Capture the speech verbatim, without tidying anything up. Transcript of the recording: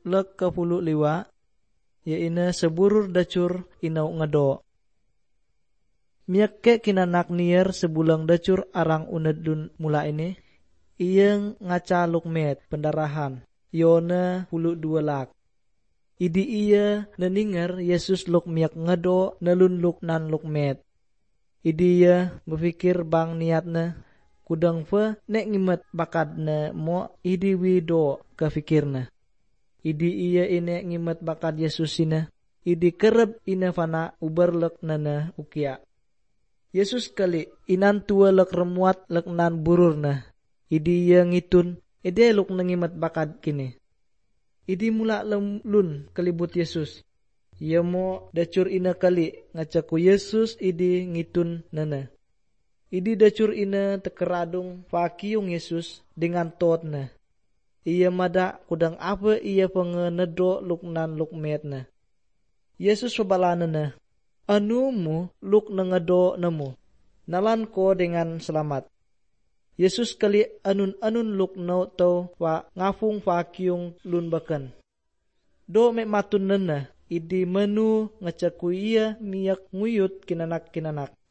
lek ke puluh liwa, ya ina seburur dacur inau ngado. Miyak ke kinanak nier sebulang dacur arang unedun mula ini, iyang ngaca lukmet pendarahan, yona puluh dua lak. Idi iya naninger Yesus luk miyak ngado nalun luk nan lukmet. Idi iya berpikir bang niatna, kudang fa nek ngimet bakad na mo idi wido kefikirna. Idi iya ine ngimet bakad Yesus ina, idi kereb ina fana uberlek nana ukia. Yesus kali inan tua lek remuat lek nan burur na. Idi iya ngitun, ide luk nangimet bakad kini. Idi mula lun kalibut Yesus. Ia mo dacur ina kali ngacaku Yesus idi ngitun nana. Idi dacur ina tekeradung fakiyung Yesus dengan tot na. Ia mada kudang apa ia pengenedo luk nan luk met na. Yesus pabalana na. Anumu luk nangado namu, nalan ko dengan selamat. Yesus kali anun-anun luk no tau wa ngafung fakyung lun bakan. Do me matun nana, idi menu ngacaku iya miyak nguyut kinanak-kinanak.